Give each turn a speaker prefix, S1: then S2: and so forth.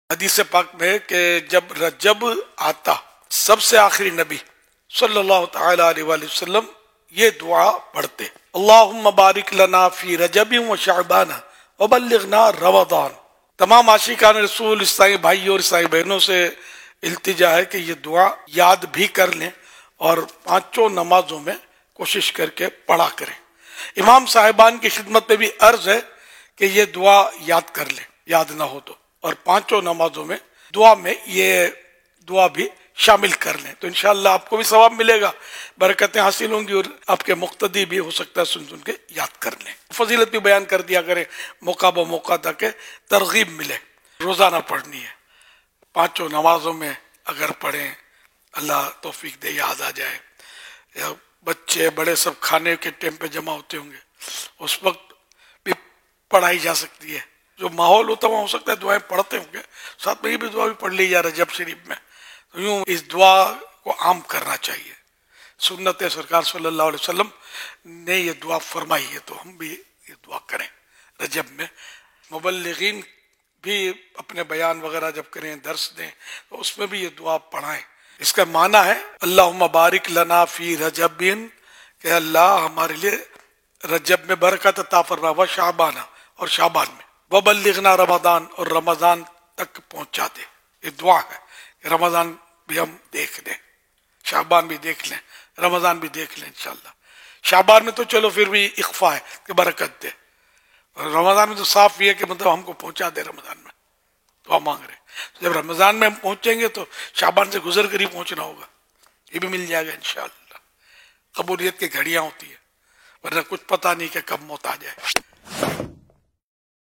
S1: حدیث پاک میں کہ جب رجب آتا سب سے آخری نبی صلی اللہ تعالی علیہ وآلہ وسلم یہ دعا پڑھتے، اللہم بارک لنا فی رجب و شعبان وبلغنا رمضان۔ تمام عاشقان رسول عیسائی بھائی اور عیسائی بہنوں سے التجا ہے کہ یہ دعا یاد بھی کر لیں اور پانچوں نمازوں میں کوشش کر کے پڑھا کریں۔ امام صاحبان کی خدمت میں بھی عرض ہے کہ یہ دعا یاد کر لیں یاد نہ ہو تو، اور پانچوں نمازوں میں دعا میں یہ دعا بھی شامل کر لیں تو انشاءاللہ آپ کو بھی ثواب ملے گا، برکتیں حاصل ہوں گی، اور آپ کے مقتدی بھی ہو سکتا ہے سن کے یاد کر لیں۔ فضیلت بھی بیان کر دیا کریں موقع بہ موقع تاکہ ترغیب ملے۔ روزانہ پڑھنی ہے، پانچوں نمازوں میں اگر پڑھیں اللہ توفیق دے یاد آ جائے، یا بچے بڑے سب کھانے کے ٹائم پہ جمع ہوتے ہوں گے اس وقت بھی پڑھائی جا سکتی ہے، جو ماحول ہوتا ہے وہاں ہو سکتا ہے دعائیں پڑھتے ہوں گے، ساتھ میں یہ بھی دعا بھی پڑھ لی جا رجب شریف میں، تو یوں اس دعا کو عام کرنا چاہیے۔ سنت سرکار صلی اللہ علیہ وسلم نے یہ دعا فرمائی ہے تو ہم بھی یہ دعا کریں رجب میں۔ مبلغین بھی اپنے بیان وغیرہ جب کریں درس دیں تو اس میں بھی یہ دعا پڑھائیں۔ اس کا معنی ہے اللہم بارک لنا فی رجب، کہ اللہ ہمارے لیے رجب میں برکت عطا فرما، و شعبانہ اور شعبان میں، وبلغنا رمضان اور رمضان تک پہنچا دے۔ یہ دعا ہے کہ رمضان بھی ہم دیکھ لیں، شعبان بھی دیکھ لیں، رمضان بھی دیکھ لیں انشاءاللہ۔ شعبان میں تو چلو پھر بھی اخفا ہے کہ برکت دے، اور رمضان میں تو صاف یہ ہے کہ مطلب ہم کو پہنچا دے رمضان میں، دعا مانگ رہے ہیں۔ جب رمضان میں ہم پہنچیں گے تو شعبان سے گزر کر ہی پہنچنا ہوگا، یہ بھی مل جائے گا انشاءاللہ۔ قبولیت کی گھڑیاں ہوتی ہیں، ورنہ کچھ پتہ نہیں کہ کب موت آ جائے۔